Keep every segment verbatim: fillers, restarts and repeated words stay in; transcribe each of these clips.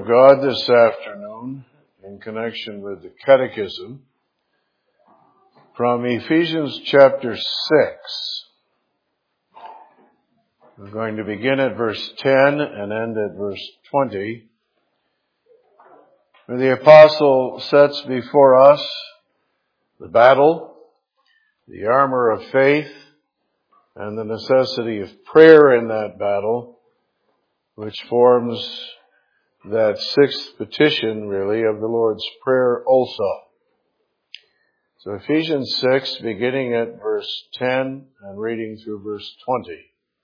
of God this afternoon in connection with the Catechism from Ephesians chapter six. We're going to begin at verse ten and end at verse twenty, where the apostle sets before us the battle, the armor of faith, and the necessity of prayer in that battle, which forms that sixth petition, really, of the Lord's Prayer also. So Ephesians six, beginning at verse ten and reading through verse twenty.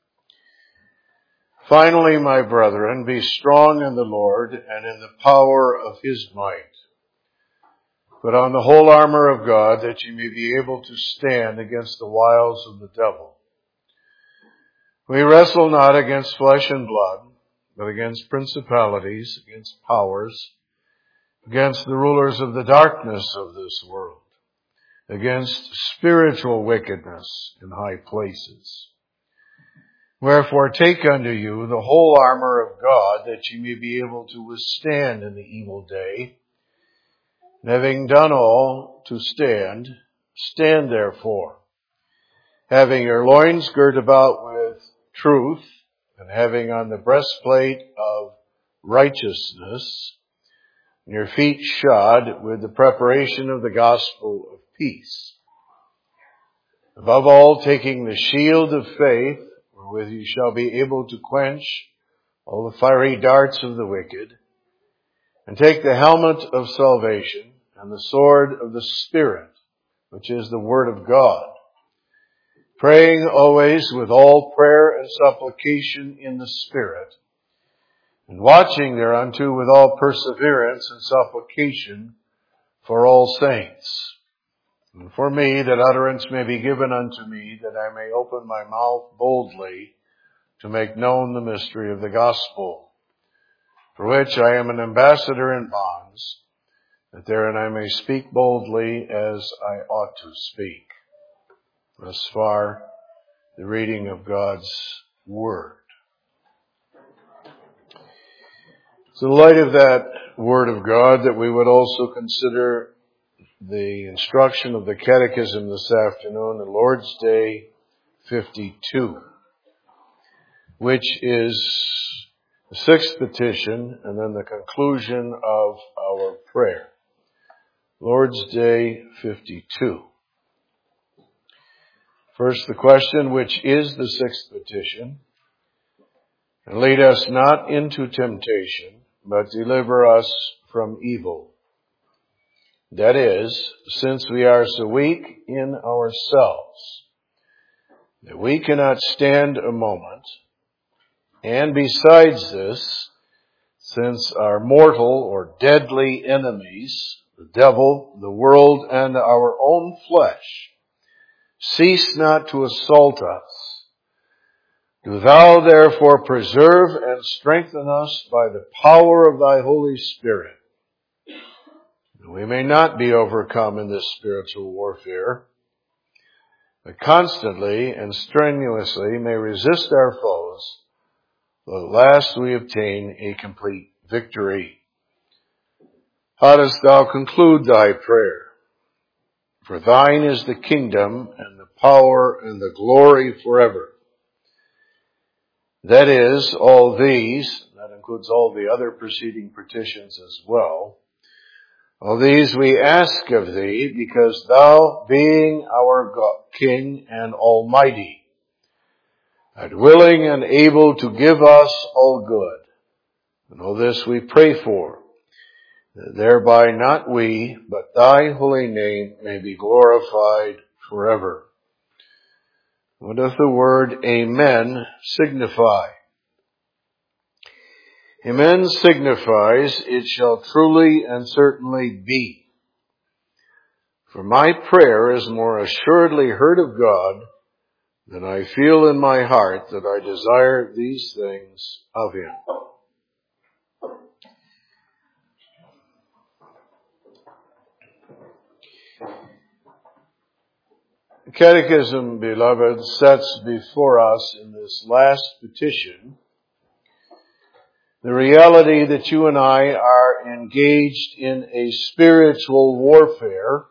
Finally, my brethren, be strong in the Lord and in the power of His might. Put on the whole armor of God, that ye may be able to stand against the wiles of the devil. We wrestle not against flesh and blood, but against principalities, against powers, against the rulers of the darkness of this world, against spiritual wickedness in high places. Wherefore take unto you the whole armor of God, that ye may be able to withstand in the evil day. And having done all to stand, stand therefore, having your loins girt about with truth, and having on the breastplate of righteousness, and your feet shod with the preparation of the gospel of peace. Above all, taking the shield of faith, wherewith you shall be able to quench all the fiery darts of the wicked, and take the helmet of salvation and the sword of the Spirit, which is the word of God, praying always with all prayer and supplication in the Spirit, and watching thereunto with all perseverance and supplication for all saints. And for me, that utterance may be given unto me, that I may open my mouth boldly to make known the mystery of the gospel, for which I am an ambassador in bonds, that therein I may speak boldly as I ought to speak. Thus far, the reading of God's Word. So in light of that Word of God, that we would also consider the instruction of the Catechism this afternoon, the Lord's Day fifty-two, which is the sixth petition and then the conclusion of our prayer. Lord's Day fifty-two. First, the question, which is the sixth petition? And lead us not into temptation, but deliver us from evil. That is, since we are so weak in ourselves, that we cannot stand a moment, and besides this, since our mortal or deadly enemies, the devil, the world, and our own flesh, cease not to assault us, do thou therefore preserve and strengthen us by the power of thy Holy Spirit, that we may not be overcome in this spiritual warfare, but constantly and strenuously may resist our foes, till at last we obtain a complete victory. How dost thou conclude thy prayer? For thine is the kingdom and the power and the glory forever. That is, all these, that includes all the other preceding petitions as well, all these we ask of thee, because thou, being our God, King and Almighty, art willing and able to give us all good. And all this we pray for, that thereby not we, but thy holy name may be glorified forever. What doth the word Amen signify? Amen signifies, it shall truly and certainly be. For my prayer is more assuredly heard of God than I feel in my heart that I desire these things of Him. The Catechism, beloved, sets before us in this last petition the reality that you and I are engaged in a spiritual warfare,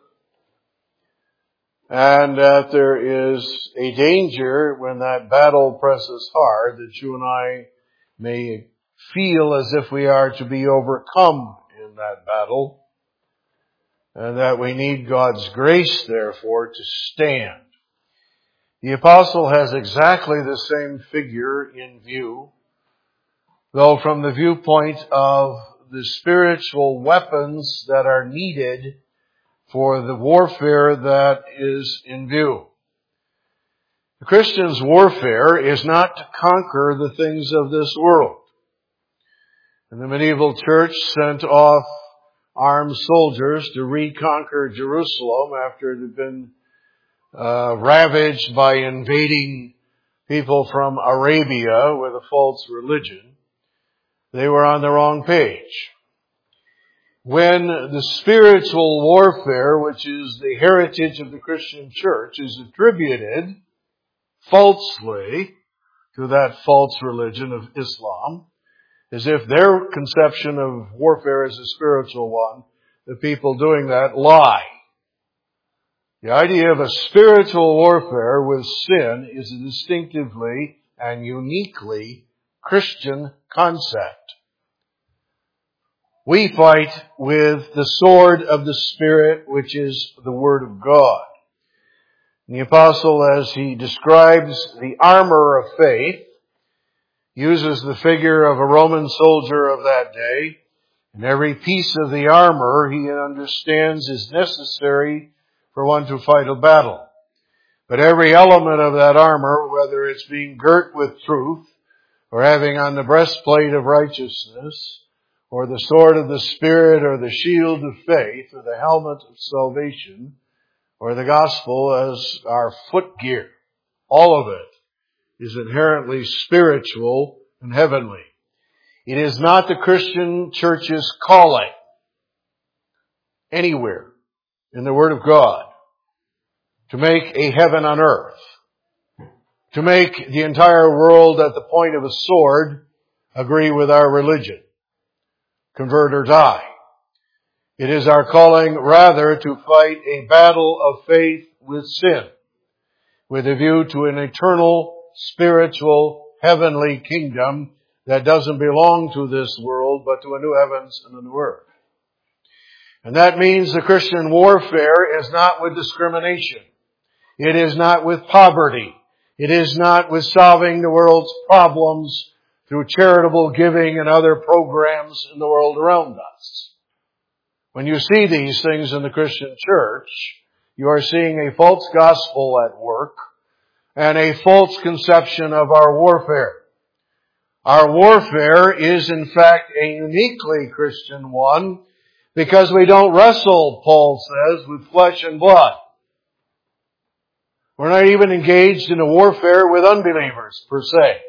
and that there is a danger when that battle presses hard that you and I may feel as if we are to be overcome in that battle, and that we need God's grace, therefore, to stand. The apostle has exactly the same figure in view, though from the viewpoint of the spiritual weapons that are needed for the warfare that is in view. The Christian's warfare is not to conquer the things of this world. And the medieval church sent off armed soldiers to reconquer Jerusalem after it had been uh, ravaged by invading people from Arabia with a false religion. They were on the wrong page. When the spiritual warfare, which is the heritage of the Christian church, is attributed falsely to that false religion of Islam, as if their conception of warfare is a spiritual one, the people doing that lie. The idea of a spiritual warfare with sin is a distinctively and uniquely Christian concept. We fight with the sword of the Spirit, which is the Word of God. And the apostle, as he describes the armor of faith, uses the figure of a Roman soldier of that day, and every piece of the armor he understands is necessary for one to fight a battle. But every element of that armor, whether it's being girt with truth, or having on the breastplate of righteousness, or the sword of the Spirit, or the shield of faith, or the helmet of salvation, or the gospel as our footgear, all of it is inherently spiritual and heavenly. It is not the Christian church's calling anywhere in the Word of God to make a heaven on earth, to make the entire world at the point of a sword agree with our religion, convert or die. It is our calling rather to fight a battle of faith with sin, with a view to an eternal, spiritual, heavenly kingdom that doesn't belong to this world, but to a new heavens and a new earth. And that means the Christian warfare is not with discrimination. It is not with poverty. It is not with solving the world's problems through charitable giving and other programs in the world around us. When you see these things in the Christian church, you are seeing a false gospel at work and a false conception of our warfare. Our warfare is in fact a uniquely Christian one because we don't wrestle, Paul says, with flesh and blood. We're not even engaged in a warfare with unbelievers, per se.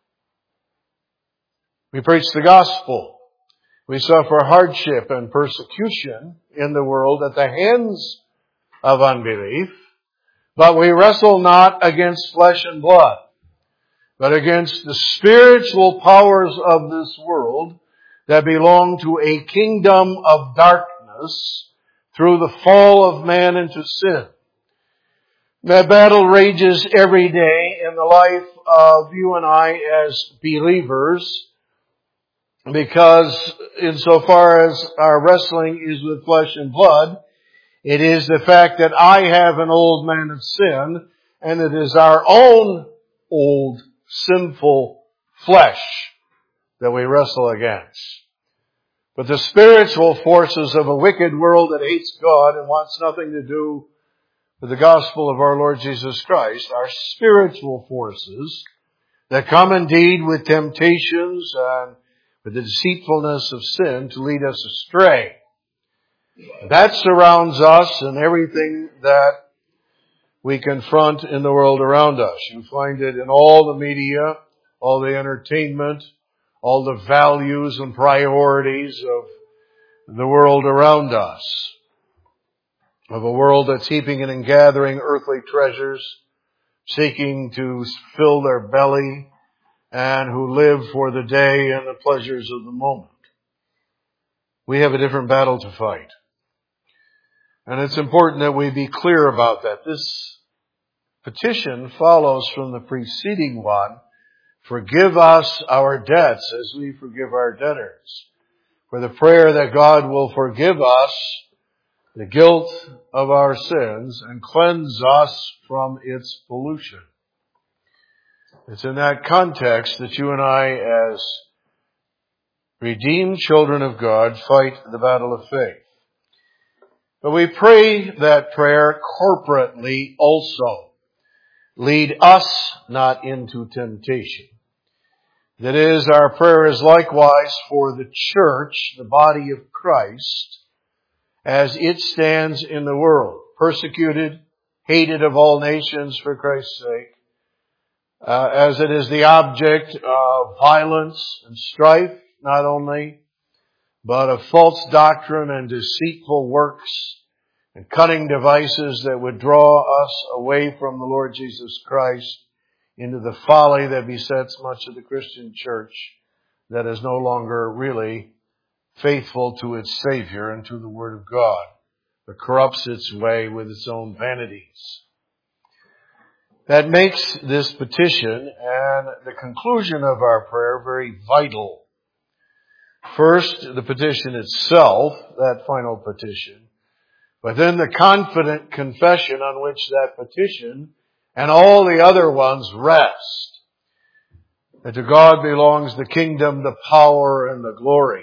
We preach the gospel. We suffer hardship and persecution in the world at the hands of unbelief, but we wrestle not against flesh and blood, but against the spiritual powers of this world that belong to a kingdom of darkness through the fall of man into sin. That battle rages every day in the life of you and I as believers, because insofar as our wrestling is with flesh and blood, it is the fact that I have an old man of sin, and it is our own old sinful flesh that we wrestle against. But the spiritual forces of a wicked world that hates God and wants nothing to do with the gospel of our Lord Jesus Christ are spiritual forces that come indeed with temptations and with the deceitfulness of sin to lead us astray. That surrounds us and everything that we confront in the world around us. You find it in all the media, all the entertainment, all the values and priorities of the world around us. Of a world that's heaping and gathering earthly treasures, seeking to fill their belly and who live for the day and the pleasures of the moment. We have a different battle to fight. And it's important that we be clear about that. This petition follows from the preceding one. Forgive us our debts as we forgive our debtors. For the prayer that God will forgive us the guilt of our sins and cleanse us from its pollution. It's in that context that you and I, as redeemed children of God, fight the battle of faith. But we pray that prayer corporately also. Lead us not into temptation. That is, our prayer is likewise for the church, the body of Christ, as it stands in the world, persecuted, hated of all nations for Christ's sake, uh, as it is the object of violence and strife, not only, but of false doctrine and deceitful works and cunning devices that would draw us away from the Lord Jesus Christ into the folly that besets much of the Christian church that is no longer really faithful to its Savior and to the Word of God, but corrupts its way with its own vanities. That makes this petition and the conclusion of our prayer very vital. First, the petition itself, that final petition, but then the confident confession on which that petition and all the other ones rest. That to God belongs the kingdom, the power, and the glory.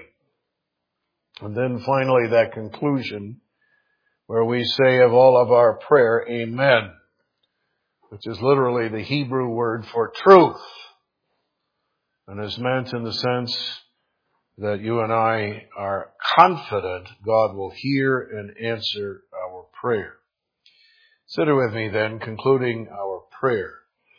And then finally that conclusion where we say of all of our prayer, Amen, which is literally the Hebrew word for truth, and is meant in the sense that you and I are confident God will hear and answer our prayer. Consider with me then, concluding our prayer.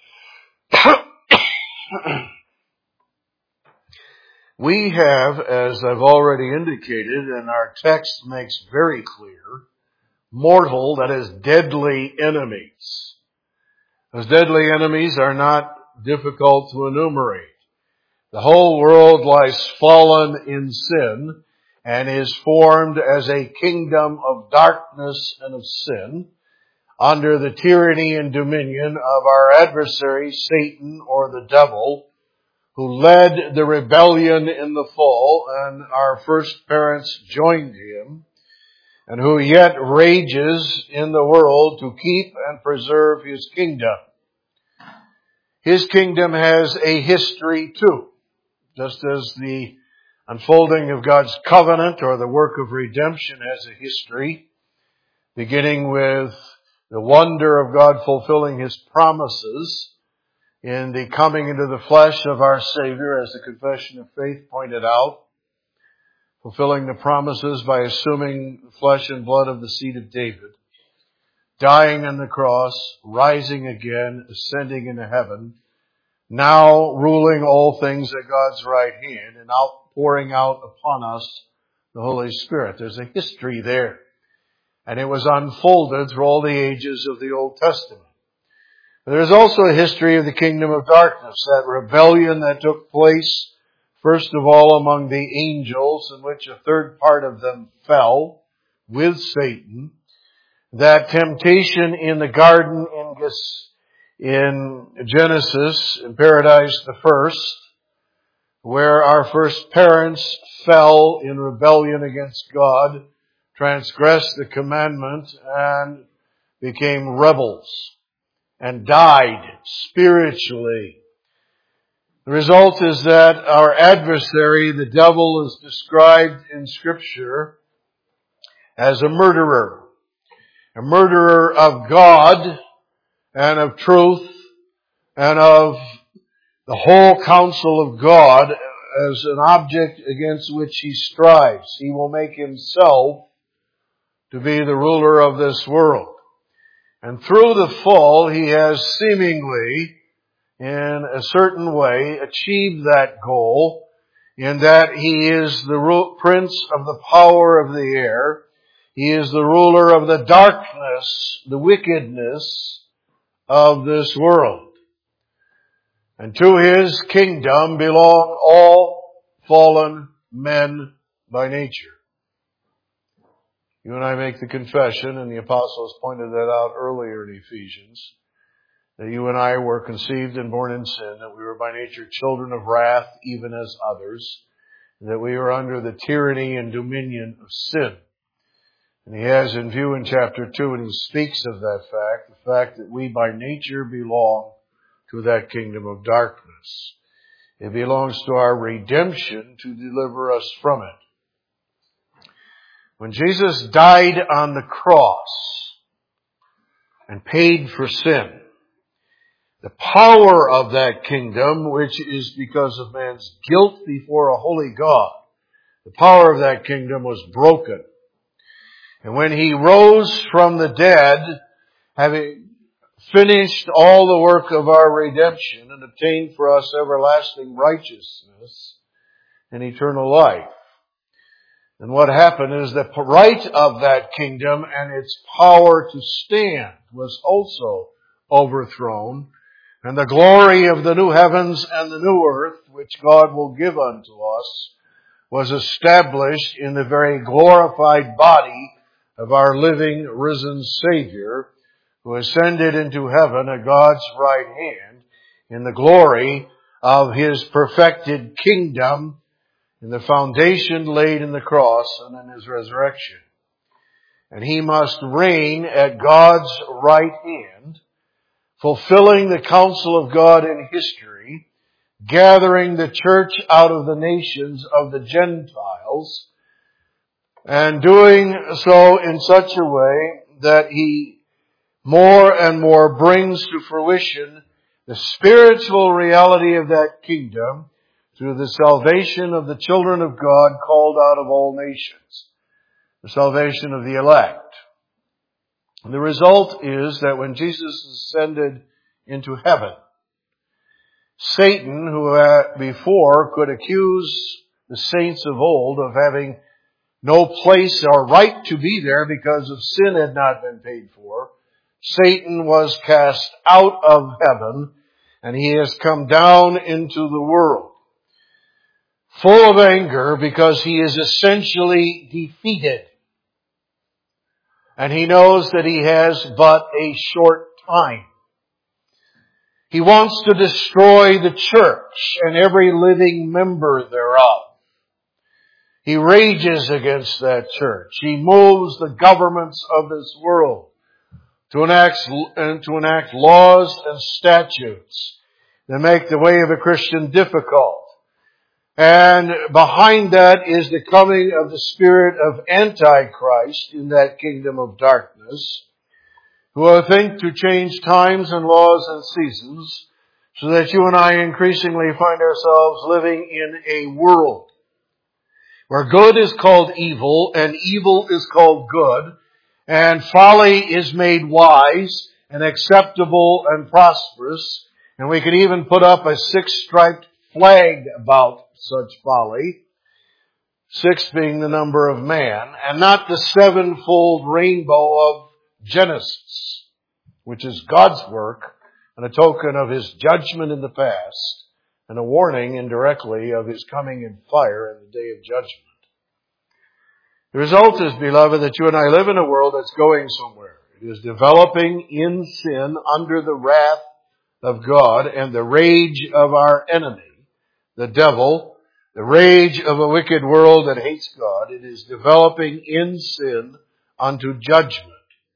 We have, as I've already indicated, and our text makes very clear, mortal, that is, deadly enemies. Those deadly enemies are not difficult to enumerate. The whole world lies fallen in sin and is formed as a kingdom of darkness and of sin under the tyranny and dominion of our adversary, Satan, or the devil, who led the rebellion in the fall, and our first parents joined him, and who yet rages in the world to keep and preserve his kingdom. His kingdom has a history too, just as the unfolding of God's covenant or the work of redemption has a history, beginning with the wonder of God fulfilling His promises in the coming into the flesh of our Savior, as the Confession of Faith pointed out, fulfilling the promises by assuming the flesh and blood of the seed of David, dying on the cross, rising again, ascending into heaven, now ruling all things at God's right hand, and outpouring out upon us the Holy Spirit. There's a history there. And it was unfolded through all the ages of the Old Testament. There's also a history of the kingdom of darkness, that rebellion that took place, first of all among the angels, in which a third part of them fell with Satan. That temptation in the garden in, in Genesis, in paradise the first, where our first parents fell in rebellion against God, transgressed the commandment, and became rebels, and died spiritually. The result is that our adversary, the devil, is described in Scripture as a murderer. A murderer of God and of truth and of the whole counsel of God as an object against which he strives. He will make himself to be the ruler of this world. And through the fall, he has seemingly, in a certain way, achieved that goal, in that he is the prince of the power of the air. He is the ruler of the darkness, the wickedness of this world. And to His kingdom belong all fallen men by nature. You and I make the confession, and the apostles pointed that out earlier in Ephesians, that you and I were conceived and born in sin, that we were by nature children of wrath, even as others, and that we were under the tyranny and dominion of sin. And he has in view in chapter two, and he speaks of that fact, the fact that we by nature belong to that kingdom of darkness. It belongs to our redemption to deliver us from it. When Jesus died on the cross and paid for sin, the power of that kingdom, which is because of man's guilt before a holy God, the power of that kingdom was broken. And when He rose from the dead, having finished all the work of our redemption and obtained for us everlasting righteousness and eternal life, and what happened is the right of that kingdom and its power to stand was also overthrown, and the glory of the new heavens and the new earth, which God will give unto us, was established in the very glorified body of our living, risen Savior, who ascended into heaven at God's right hand in the glory of His perfected kingdom, in the foundation laid in the cross and in His resurrection. And He must reign at God's right hand, fulfilling the counsel of God in history, gathering the church out of the nations of the Gentiles, and doing so in such a way that He more and more brings to fruition the spiritual reality of that kingdom through the salvation of the children of God called out of all nations, the salvation of the elect. And the result is that when Jesus ascended into heaven, Satan, who uh, before could accuse the saints of old of having no place or right to be there because of sin had not been paid for, Satan was cast out of heaven, and he has come down into the world, full of anger because he is essentially defeated. And he knows that he has but a short time. He wants to destroy the church and every living member thereof. He rages against that church. He moves the governments of this world to enact, to enact laws and statutes that make the way of a Christian difficult. And behind that is the coming of the spirit of Antichrist in that kingdom of darkness, who will think to change times and laws and seasons so that you and I increasingly find ourselves living in a world where good is called evil and evil is called good, and folly is made wise and acceptable and prosperous, and we can even put up a six-striped flag about such folly, six being the number of man, and not the sevenfold rainbow of Genesis, which is God's work and a token of His judgment in the past and a warning indirectly of His coming in fire in the day of judgment. The result is, beloved, that you and I live in a world that's going somewhere. It is developing in sin under the wrath of God and the rage of our enemy, the devil, the rage of a wicked world that hates God. It is developing in sin unto judgment.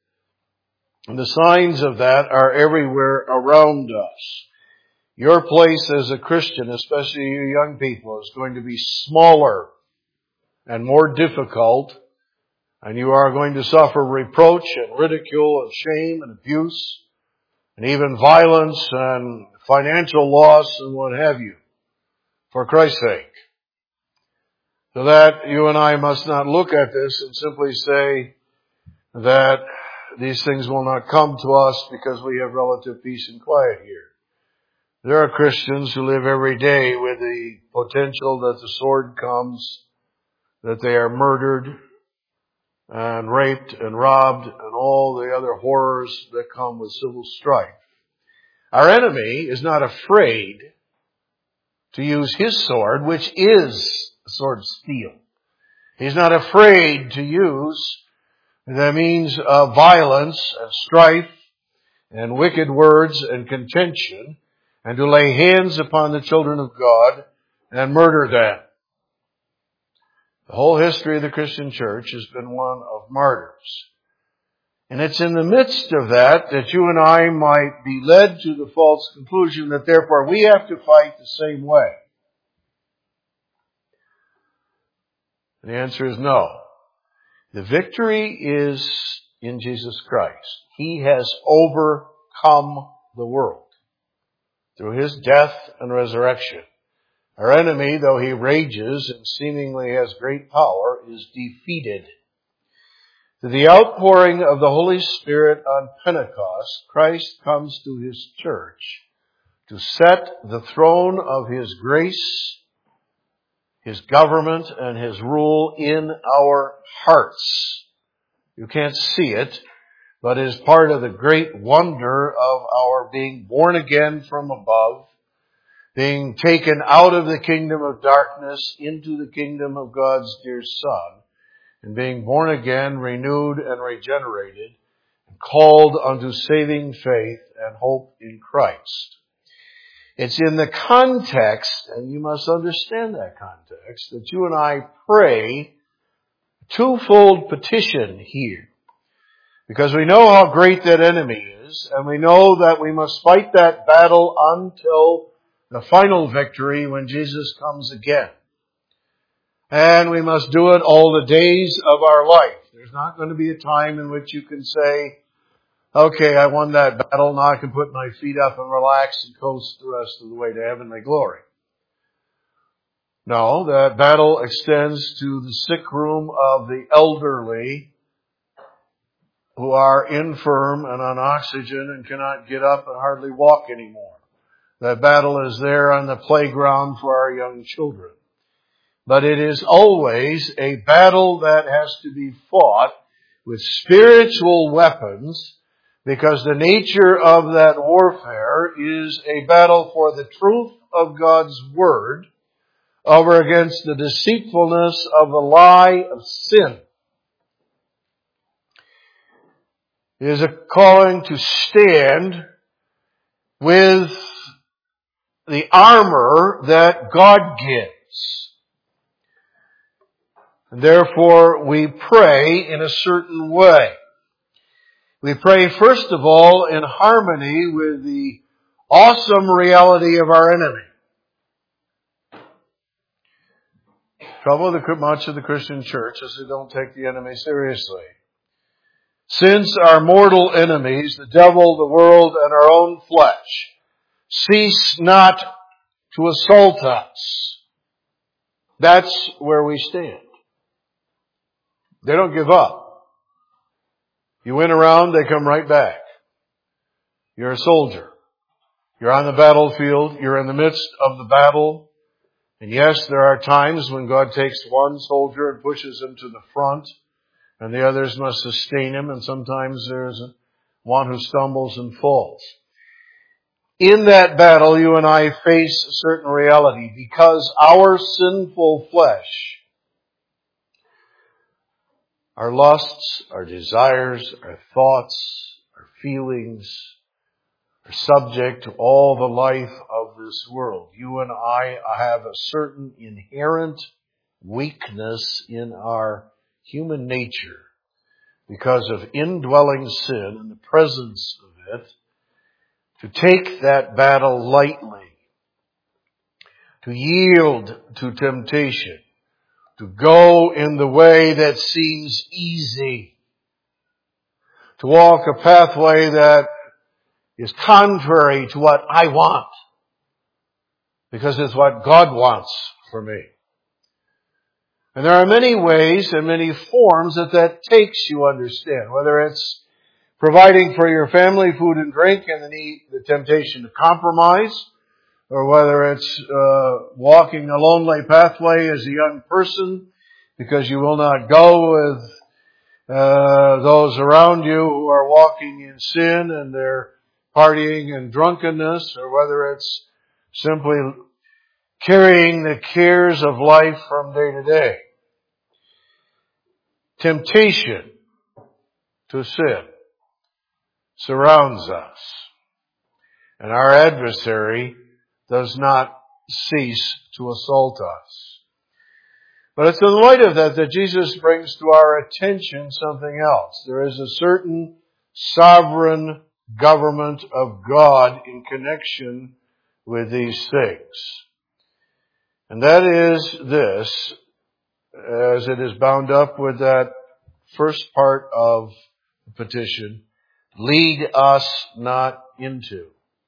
And the signs of that are everywhere around us. Your place as a Christian, especially you young people, is going to be smaller and more difficult, and you are going to suffer reproach and ridicule and shame and abuse and even violence and financial loss and what have you, for Christ's sake. So that you and I must not look at this and simply say that these things will not come to us because we have relative peace and quiet here. There are Christians who live every day with the potential that the sword comes, that they are murdered and raped and robbed and all the other horrors that come with civil strife. Our enemy is not afraid to use his sword, which is a sword of steel. He's not afraid to use the means of violence and strife and wicked words and contention, and to lay hands upon the children of God and murder them. The whole history of the Christian church has been one of martyrs. And it's in the midst of that that you and I might be led to the false conclusion that therefore we have to fight the same way. The answer is no. The victory is in Jesus Christ. He has overcome the world through his death and resurrection. Our enemy, though he rages and seemingly has great power, is defeated. Through the outpouring of the Holy Spirit on Pentecost, Christ comes to his church to set the throne of his grace, his government, and his rule in our hearts. You can't see it, but it is part of the great wonder of our being born again from above, being taken out of the kingdom of darkness into the kingdom of God's dear Son, and being born again, renewed and regenerated, and called unto saving faith and hope in Christ. It's in the context, and you must understand that context, that you and I pray a twofold petition here. Because we know how great that enemy is, and we know that we must fight that battle until the final victory when Jesus comes again. And we must do it all the days of our life. There's not going to be a time in which you can say, okay, I won that battle, now I can put my feet up and relax and coast the rest of the way to heavenly glory. No, that battle extends to the sick room of the elderly who are infirm and on oxygen and cannot get up and hardly walk anymore. That battle is there on the playground for our young children. But it is always a battle that has to be fought with spiritual weapons, because the nature of that warfare is a battle for the truth of God's Word over against the deceitfulness of the lie of sin. It is a calling to stand with the armor that God gives. And therefore, we pray in a certain way. We pray, first of all, in harmony with the awesome reality of our enemy. Trouble with much of the Christian church is they don't take the enemy seriously. Since our mortal enemies, the devil, the world, and our own flesh, cease not to assault us, that's where we stand. They don't give up. You went around, they come right back. You're a soldier. You're on the battlefield. You're in the midst of the battle. And yes, there are times when God takes one soldier and pushes him to the front, and the others must sustain him, and sometimes there's one who stumbles and falls. In that battle, you and I face a certain reality, because our sinful flesh, our lusts, our desires, our thoughts, our feelings are subject to all the life of this world. You and I have a certain inherent weakness in our human nature because of indwelling sin and the presence of it, to take that battle lightly, to yield to temptation, to go in the way that seems easy, to walk a pathway that is contrary to what I want, because it's what God wants for me. And there are many ways and many forms that that takes, you understand, whether it's providing for your family food and drink and the, need, the temptation to compromise, or whether it's uh, walking a lonely pathway as a young person because you will not go with uh, those around you who are walking in sin and they're partying and drunkenness, or whether it's simply carrying the cares of life from day to day. Temptation to sin surrounds us, and our adversary does not cease to assault us. But it's in light of that that Jesus brings to our attention something else. There is a certain sovereign government of God in connection with these things. And that is this, as it is bound up with that first part of the petition, lead us not into.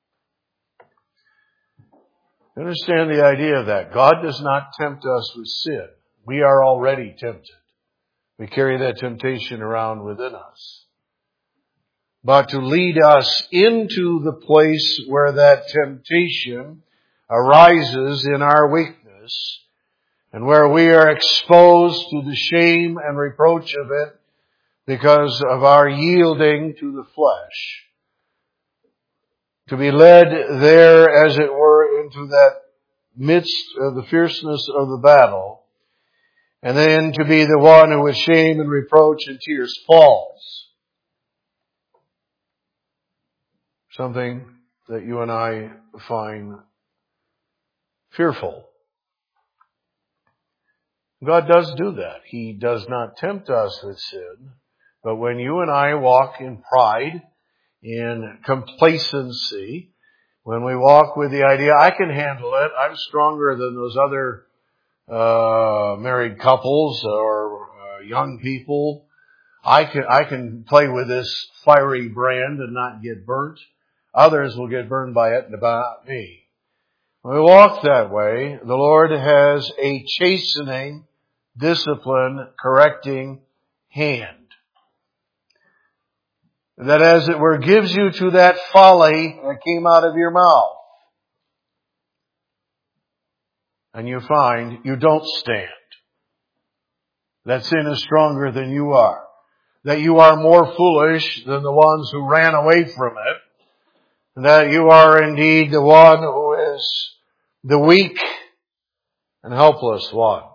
Understand the idea of that. God does not tempt us with sin. We are already tempted. We carry that temptation around within us. But to lead us into the place where that temptation arises in our weakness, and where we are exposed to the shame and reproach of it because of our yielding to the flesh. To be led there, as it were, into that midst of the fierceness of the battle, and then to be the one who with shame and reproach and tears falls. Something that you and I find fearful. God does do that. He does not tempt us with sin, but when you and I walk in pride, in complacency, when we walk with the idea, I can handle it, I'm stronger than those other uh married couples or uh, young people, I can I can play with this fiery brand and not get burnt. Others will get burned by it, but not me. When we walk that way, the Lord has a chastening, discipline, correcting hand. That, as it were, gives you to that folly that came out of your mouth. And you find you don't stand. That sin is stronger than you are. That you are more foolish than the ones who ran away from it. That you are indeed the one who is the weak and helpless one.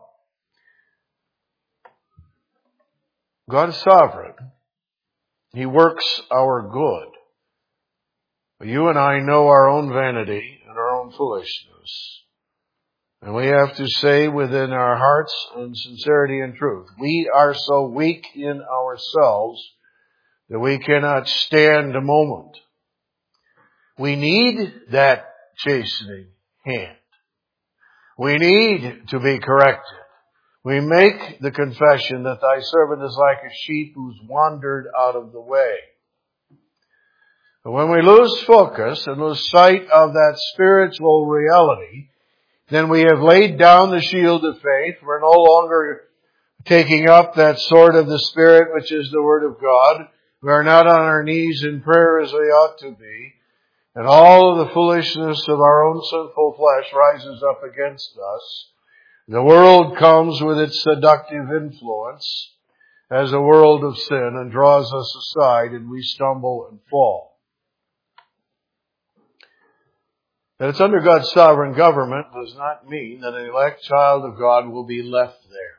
God is sovereign. He works our good. But you and I know our own vanity and our own foolishness. And we have to say within our hearts in sincerity and truth, we are so weak in ourselves that we cannot stand a moment. We need that chastening hand. We need to be corrected. We make the confession that thy servant is like a sheep who's wandered out of the way. But when we lose focus and lose sight of that spiritual reality, then we have laid down the shield of faith. We're no longer taking up that sword of the Spirit, which is the Word of God. We are not on our knees in prayer as we ought to be. And all of the foolishness of our own sinful flesh rises up against us. The world comes with its seductive influence as a world of sin and draws us aside, and we stumble and fall. That it's under God's sovereign government does not mean that an elect child of God will be left there.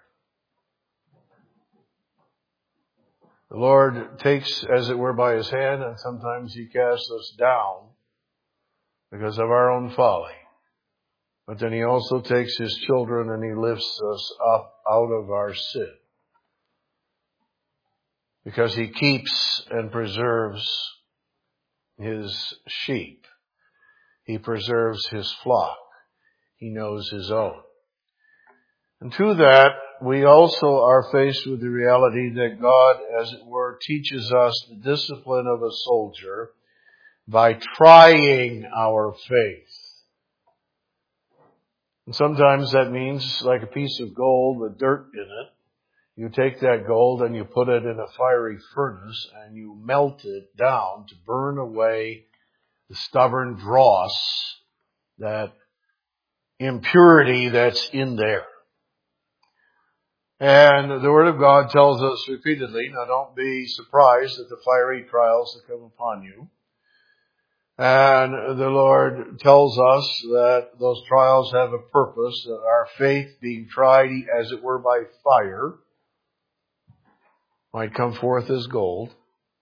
The Lord takes, as it were, by His hand, and sometimes He casts us down because of our own folly. But then He also takes His children and He lifts us up out of our sin. Because He keeps and preserves His sheep. He preserves His flock. He knows His own. And to that, we also are faced with the reality that God, as it were, teaches us the discipline of a soldier by trying our faith. And sometimes that means like a piece of gold with dirt in it. You take that gold and you put it in a fiery furnace and you melt it down to burn away the stubborn dross, that impurity that's in there. And the Word of God tells us repeatedly, now don't be surprised at the fiery trials that come upon you. And the Lord tells us that those trials have a purpose, that our faith being tried as it were by fire might come forth as gold.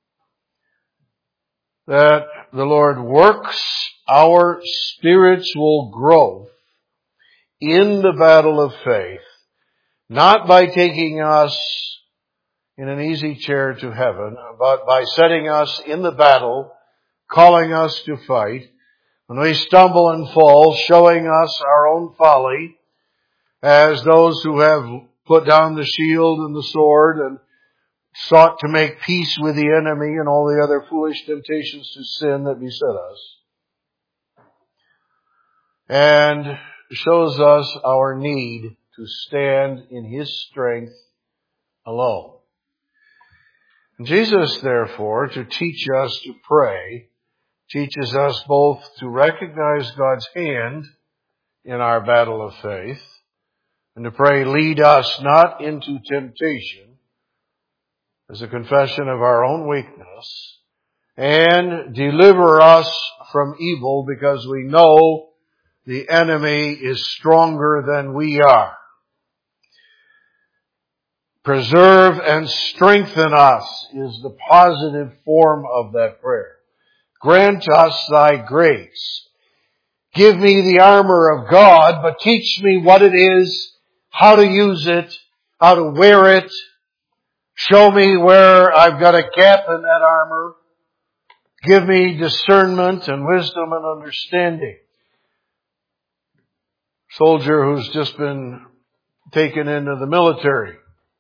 That the Lord works our spiritual growth in the battle of faith, not by taking us in an easy chair to heaven, but by setting us in the battle, calling us to fight. When we stumble and fall, showing us our own folly as those who have put down the shield and the sword and sought to make peace with the enemy and all the other foolish temptations to sin that beset us. And shows us our need to stand in His strength alone. Jesus, therefore, to teach us to pray, teaches us both to recognize God's hand in our battle of faith and to pray, lead us not into temptation, as a confession of our own weakness, and deliver us from evil because we know the enemy is stronger than we are. Preserve and strengthen us is the positive form of that prayer. Grant us thy grace. Give me the armor of God, but teach me what it is, how to use it, how to wear it. Show me where I've got a gap in that armor. Give me discernment and wisdom and understanding. Soldier who's just been taken into the military,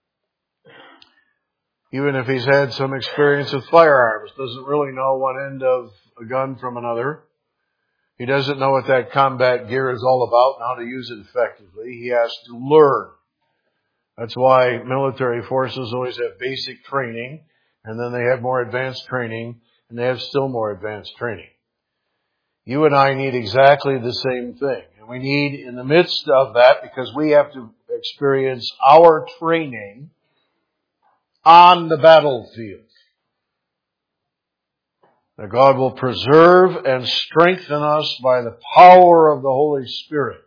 even if he's had some experience with firearms, doesn't really know one end of a gun from another. He doesn't know what that combat gear is all about and how to use it effectively. He has to learn. That's why military forces always have basic training, and then they have more advanced training, and they have still more advanced training. You and I need exactly the same thing. And we need, in the midst of that, because we have to experience our training on the battlefield, that God will preserve and strengthen us by the power of the Holy Spirit.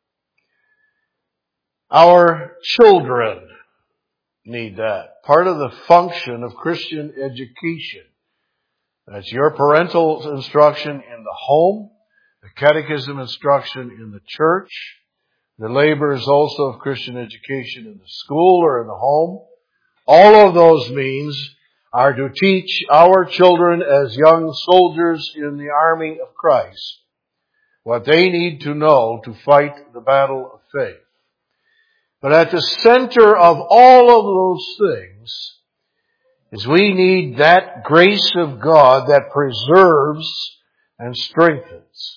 Our children need that. Part of the function of Christian education. That's your parental instruction in the home, the catechism instruction in the church, the labors also of Christian education in the school or in the home. All of those means are to teach our children as young soldiers in the army of Christ what they need to know to fight the battle of faith. But at the center of all of those things is we need that grace of God that preserves and strengthens.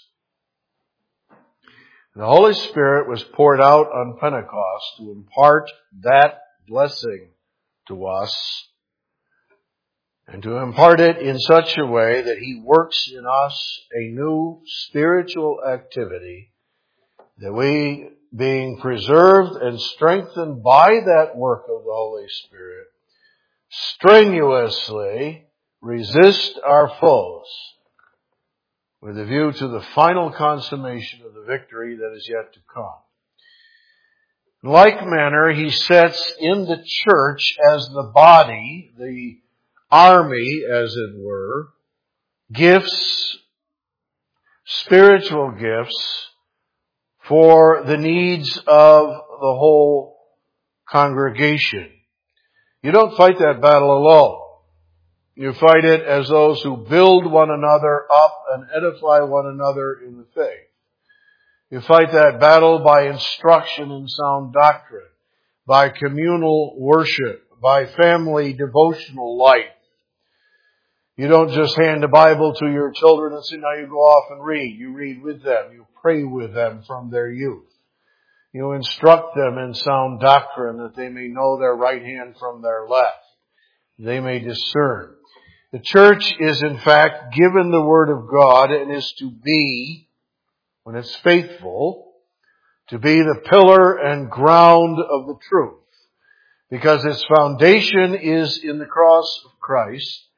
The Holy Spirit was poured out on Pentecost to impart that blessing to us and to impart it in such a way that He works in us a new spiritual activity that we, being preserved and strengthened by that work of the Holy Spirit, strenuously resist our foes with a view to the final consummation of the victory that is yet to come. In like manner, He sets in the church as the body, the army, as it were, gifts, spiritual gifts, for the needs of the whole congregation. You don't fight that battle alone. You fight it as those who build one another up and edify one another in the faith. You fight that battle by instruction in sound doctrine, by communal worship, by family devotional life. You don't just hand the Bible to your children and say, now you go off and read. You read with them. You pray with them from their youth. You instruct them in sound doctrine that they may know their right hand from their left. They may discern. The church is in fact given the Word of God and is to be, when it's faithful, to be the pillar and ground of the truth. Because its foundation is in the cross of Christ,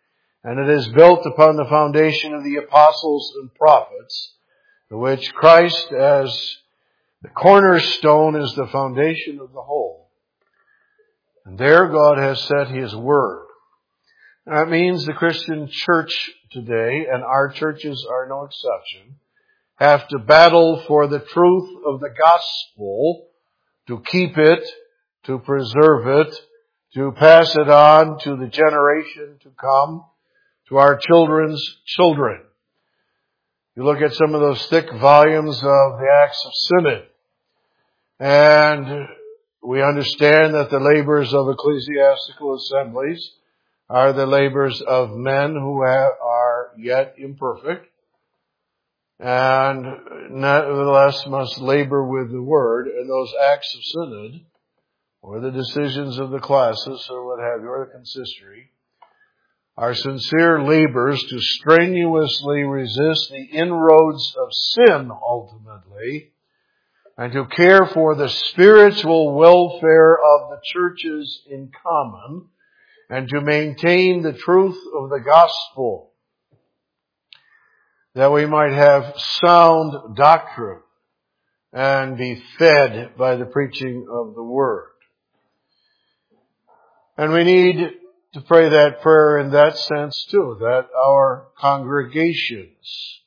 And it is built upon the foundation of the apostles and prophets, to which Christ as the cornerstone is the foundation of the whole. And there God has set His Word. That means the Christian church today, and our churches are no exception, have to battle for the truth of the gospel, to keep it, to preserve it, to pass it on to the generation to come, to our children's children. You look at some of those thick volumes of the Acts of Synod, and we understand that the labors of ecclesiastical assemblies are the labors of men who are yet imperfect, and nevertheless must labor with the Word. And those Acts of Synod, or the decisions of the classis, or what have you, or the consistory, are sincere labors to strenuously resist the inroads of sin ultimately, and to care for the spiritual welfare of the churches in common, and to maintain the truth of the gospel, that we might have sound doctrine and be fed by the preaching of the Word. And we need to pray that prayer in that sense too, that our congregations,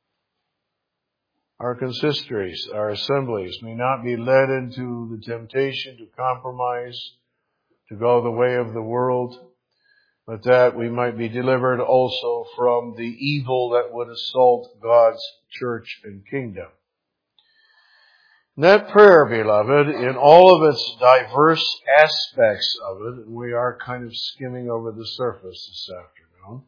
our consistories, our assemblies may not be led into the temptation to compromise, to go the way of the world, but that we might be delivered also from the evil that would assault God's church and kingdom. And that prayer, beloved, in all of its diverse aspects of it, and we are kind of skimming over the surface this afternoon,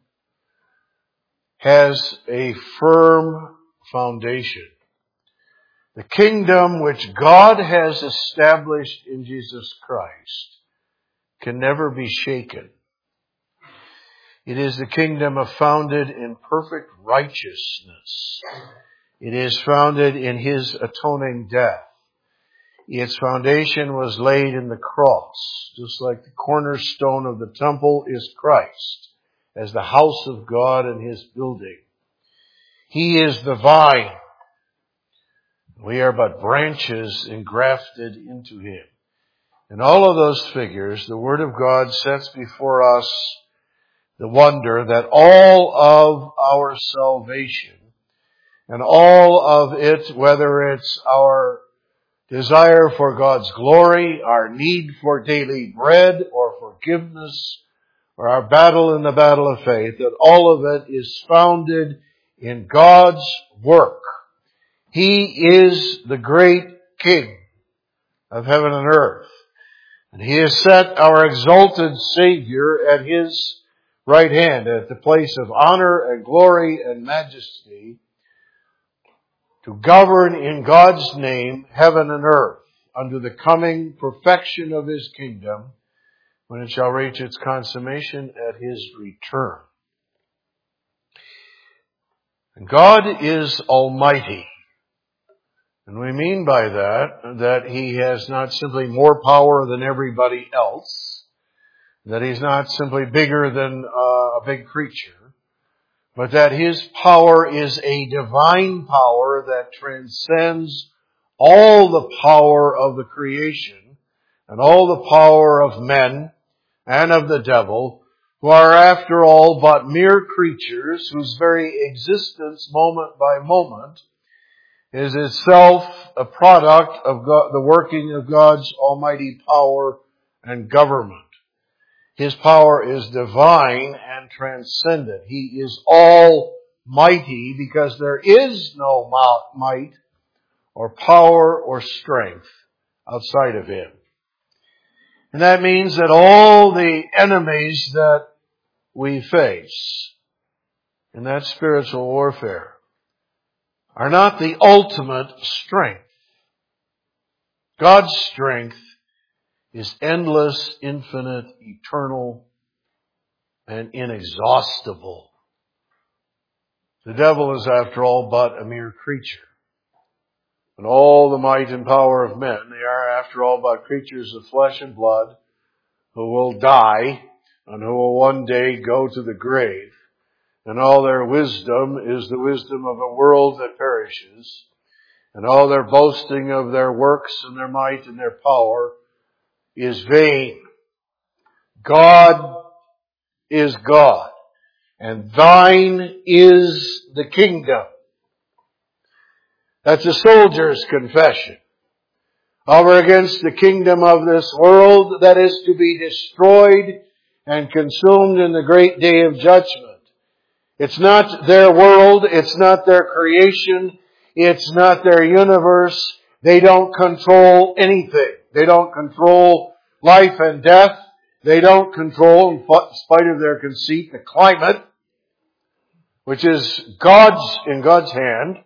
has a firm foundation. The kingdom which God has established in Jesus Christ can never be shaken. It is the kingdom founded in perfect righteousness. It is founded in His atoning death. Its foundation was laid in the cross, just like the cornerstone of the temple is Christ, as the house of God and His building. He is the vine. We are but branches engrafted into Him. In all of those figures, the Word of God sets before us the wonder that all of our salvation and all of it, whether it's our desire for God's glory, our need for daily bread or forgiveness, or our battle in the battle of faith, that all of it is founded in God's work. He is the great King of heaven and earth. And He has set our exalted Savior at His right hand, at the place of honor and glory and majesty, to govern in God's name heaven and earth unto the coming perfection of His kingdom, when it shall reach its consummation at His return. And God is almighty. And we mean by that, that He has not simply more power than everybody else, that He's not simply bigger than uh, a big creature, but that His power is a divine power that transcends all the power of the creation and all the power of men and of the devil, who are after all but mere creatures whose very existence moment by moment is itself a product of God, the working of God's almighty power and government. His power is divine and transcendent. He is almighty because there is no might or power or strength outside of Him. And that means that all the enemies that we face in that spiritual warfare are not the ultimate strength. God's strength is endless, infinite, eternal, and inexhaustible. The devil is, after all, but a mere creature. And all the might and power of men, they are, after all, but creatures of flesh and blood who will die and who will one day go to the grave. and all their wisdom is the wisdom of a world that perishes, and all their boasting of their works and their might and their power is vain. God is God, and thine is the kingdom. That's a soldier's confession. Over against the kingdom of this world that is to be destroyed and consumed in the great day of judgment. It's not their world, it's not their creation, it's not their universe. They don't control anything. They don't control life and death. They don't control, in spite of their conceit, the climate, which is God's, in God's hand.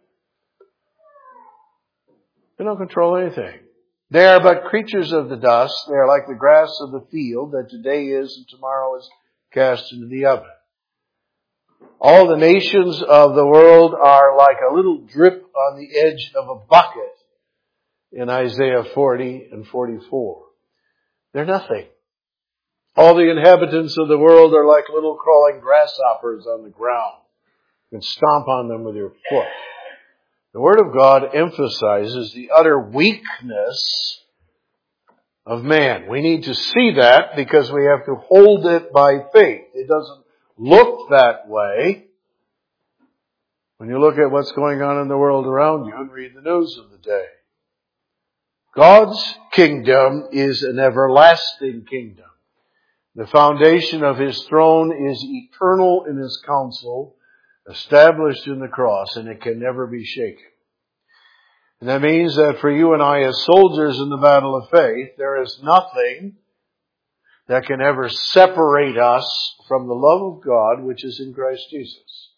They don't control anything. They are but creatures of the dust. They are like the grass of the field that today is and tomorrow is cast into the oven. All the nations of the world are like a little drip on the edge of a bucket in Isaiah forty and forty-four. They're nothing. All the inhabitants of the world are like little crawling grasshoppers on the ground. You can stomp on them with your foot. The Word of God emphasizes the utter weakness of man. We need to see that because we have to hold it by faith. It doesn't look that way when you look at what's going on in the world around you and read the news of the day. God's kingdom is an everlasting kingdom. The foundation of His throne is eternal in His counsel, established in the cross, and it can never be shaken. And that means that for you and I as soldiers in the battle of faith, there is nothing that can ever separate us from the love of God which is in Christ Jesus.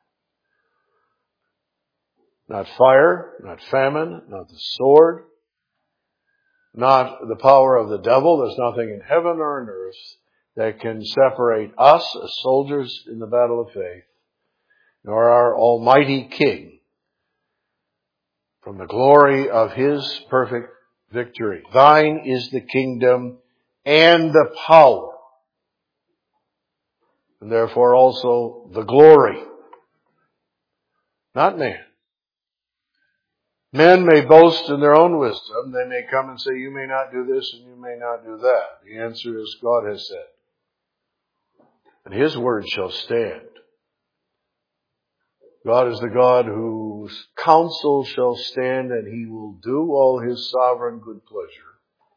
Not fire, not famine, not the sword, not the power of the devil. There's nothing in heaven or on earth that can separate us as soldiers in the battle of faith, nor our Almighty King, from the glory of His perfect victory. Thine is the kingdom and the power, and therefore also the glory, not man. Men may boast in their own wisdom. They may come and say, you may not do this and you may not do that. The answer is, God has said, and His word shall stand. God is the God whose counsel shall stand, and He will do all His sovereign good pleasure.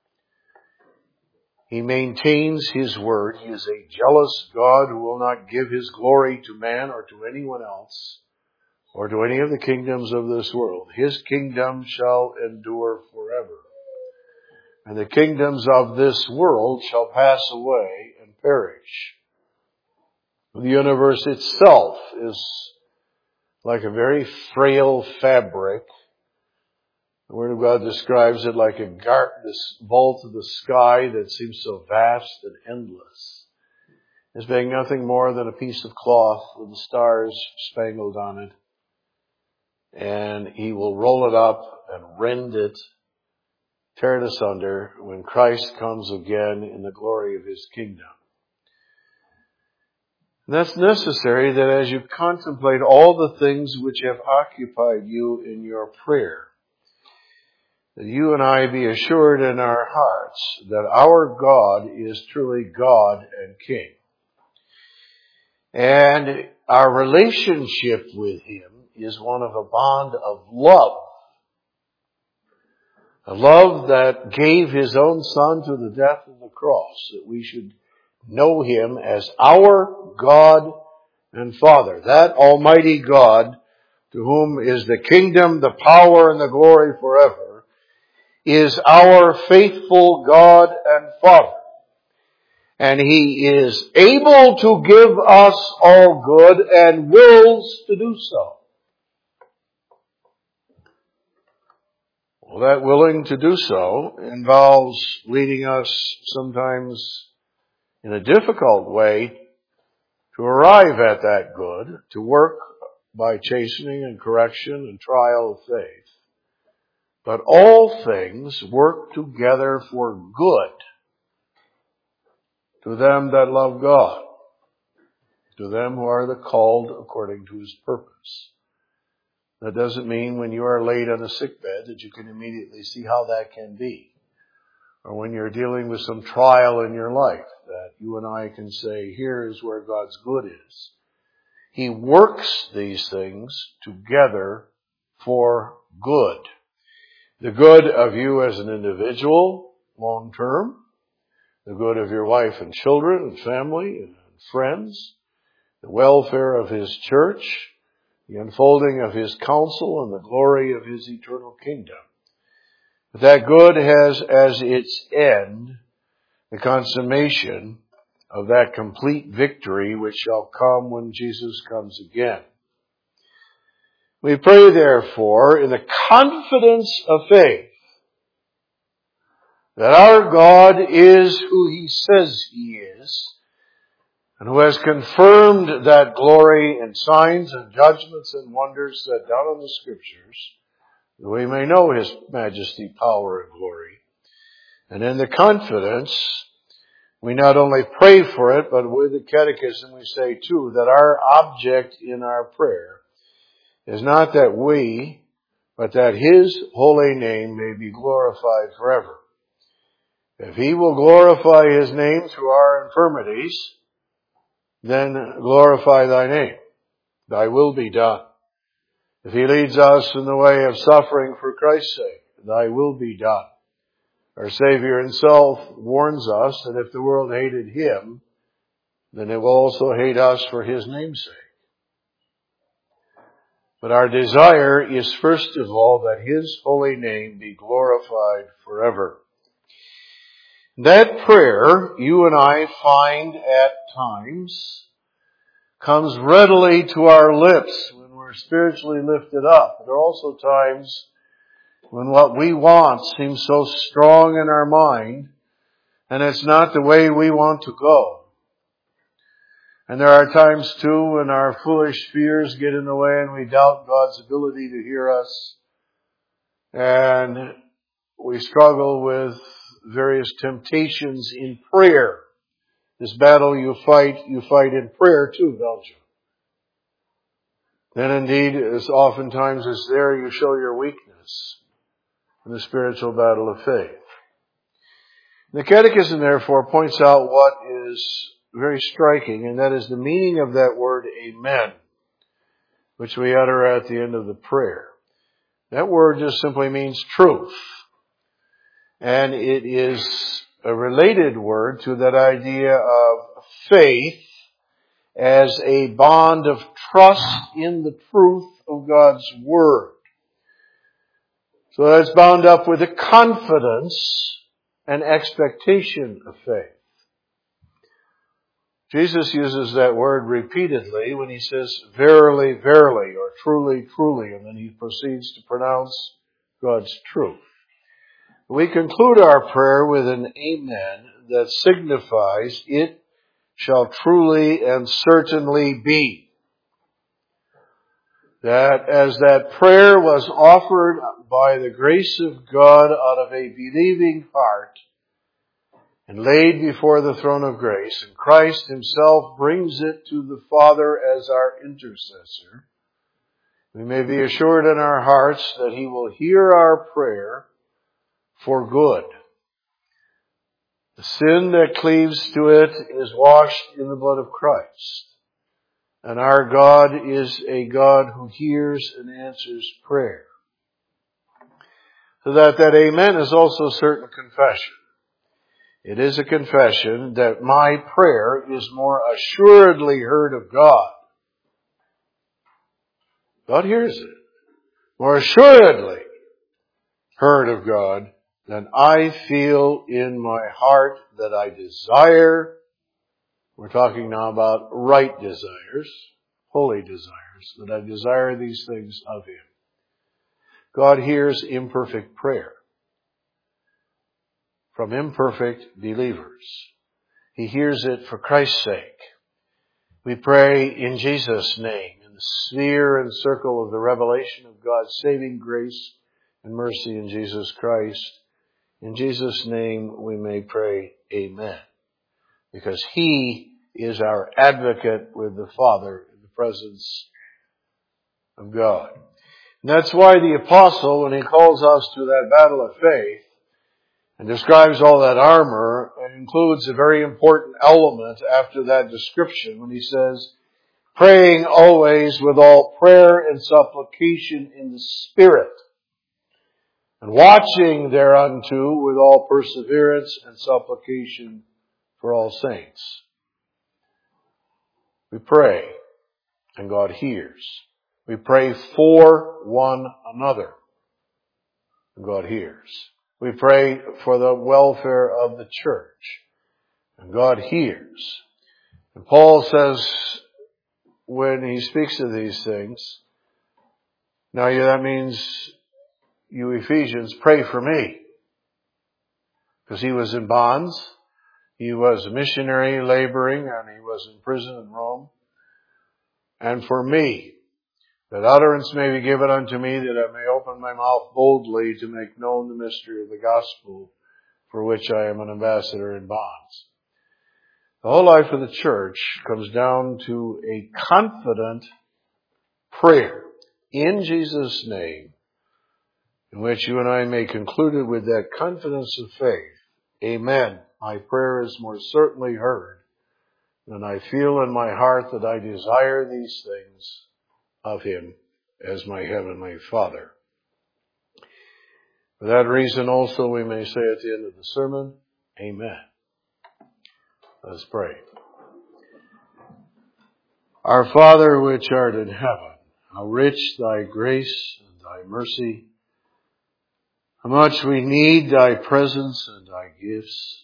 He maintains His word. He is a jealous God who will not give His glory to man or to anyone else, or to any of the kingdoms of this world. His kingdom shall endure forever. And the kingdoms of this world shall pass away and perish. The universe itself is like a very frail fabric. The Word of God describes it like a gar- this vault of the sky that seems so vast and endless, as being nothing more than a piece of cloth with the stars spangled on it. And He will roll it up and rend it, tear it asunder when Christ comes again in the glory of His kingdom. And that's necessary that as you contemplate all the things which have occupied you in your prayer, that you and I be assured in our hearts that our God is truly God and King. And our relationship with Him is one of a bond of love. A love that gave His own Son to the death of the cross, that we should know Him as our God and Father. That Almighty God, to whom is the kingdom, the power, and the glory forever, is our faithful God and Father. And He is able to give us all good and wills to do so. Well, that willing to do so involves leading us sometimes in a difficult way to arrive at that good, to work by chastening and correction and trial of faith. But all things work together for good to them that love God, to them who are the called according to his purpose. That doesn't mean when you are laid on a sick bed that you can immediately see how that can be. Or when you're dealing with some trial in your life that you and I can say, here is where God's good is. He works these things together for good. The good of you as an individual, long term. The good of your wife and children and family and friends. The welfare of his church. The unfolding of his counsel and the glory of his eternal kingdom. But that good has as its end the consummation of that complete victory which shall come when Jesus comes again. We pray, therefore, in the confidence of faith, that our God is who he says he is, and who has confirmed that glory in signs and judgments and wonders set down in the Scriptures, that we may know his majesty, power, and glory. And in the confidence, we not only pray for it, but with the catechism we say too, that our object in our prayer is not that we, but that his holy name may be glorified forever. If he will glorify his name through our infirmities, then glorify thy name. Thy will be done. If he leads us in the way of suffering for Christ's sake, thy will be done. Our Savior himself warns us that if the world hated him, then it will also hate us for his name's sake. But our desire is first of all that his holy name be glorified forever. That prayer, you and I find at times, comes readily to our lips when we're spiritually lifted up. There are also times when what we want seems so strong in our mind, and it's not the way we want to go. And there are times too when our foolish fears get in the way and we doubt God's ability to hear us. And we struggle with various temptations in prayer. This battle you fight, you fight in prayer too, don't you? Then indeed, as oftentimes as there, you show your weakness in the spiritual battle of faith. The Catechism, therefore, points out what is very striking, and that is the meaning of that word amen, which we utter at the end of the prayer. That word just simply means truth. And it is a related word to that idea of faith as a bond of trust in the truth of God's Word. So that's bound up with the confidence and expectation of faith. Jesus uses that word repeatedly when he says, verily, verily, or truly, truly, and then he proceeds to pronounce God's truth. We conclude our prayer with an amen that signifies it shall truly and certainly be. That as that prayer was offered by the grace of God out of a believing heart and laid before the throne of grace, and Christ himself brings it to the Father as our intercessor, we may be assured in our hearts that he will hear our prayer for good. The sin that cleaves to it is washed in the blood of Christ. And our God is a God who hears and answers prayer. So that that amen is also certain confession. It is a confession that my prayer is more assuredly heard of God. God hears it. More assuredly heard of God than I feel in my heart that I desire. We're talking now about right desires, holy desires, that I desire these things of him. God hears imperfect prayer from imperfect believers. He hears it for Christ's sake. We pray in Jesus' name, in the sphere and circle of the revelation of God's saving grace and mercy in Jesus Christ. In Jesus' name we may pray amen. Because he is our advocate with the Father in the presence of God. And that's why the apostle, when he calls us to that battle of faith and describes all that armor, includes a very important element after that description when he says, praying always with all prayer and supplication in the Spirit, and watching thereunto with all perseverance and supplication for all saints. We pray, and God hears. We pray for one another, and God hears. We pray for the welfare of the church, and God hears. And Paul says, when he speaks of these things, now yeah, that means you Ephesians, pray for me. Because he was in bonds, he was a missionary laboring, and he was in prison in Rome. And for me, that utterance may be given unto me, that I may open my mouth boldly to make known the mystery of the gospel, for which I am an ambassador in bonds. The whole life of the church comes down to a confident prayer in Jesus' name, in which you and I may conclude it with that confidence of faith. Amen. My prayer is more certainly heard, and I feel in my heart that I desire these things of Him as my Heavenly Father. For that reason also we may say at the end of the sermon, Amen. Let's pray. Our Father which art in heaven, how rich thy grace and thy mercy, how much we need thy presence and thy gifts.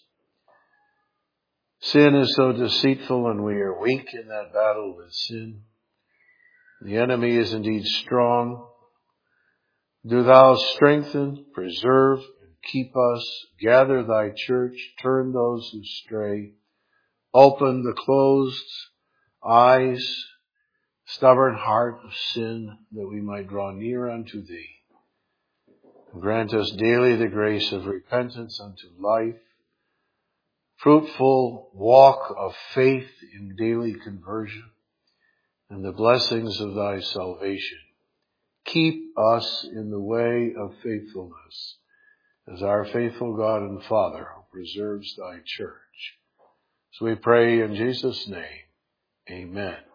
Sin is so deceitful, and we are weak in that battle with sin. The enemy is indeed strong. Do thou strengthen, preserve, and keep us. Gather thy church, turn those who stray. Open the closed eyes, stubborn heart of sin, that we might draw near unto thee. Grant us daily the grace of repentance unto life, fruitful walk of faith in daily conversion, and the blessings of thy salvation. Keep us in the way of faithfulness, as our faithful God and Father who preserves thy church. So we pray in Jesus' name, Amen.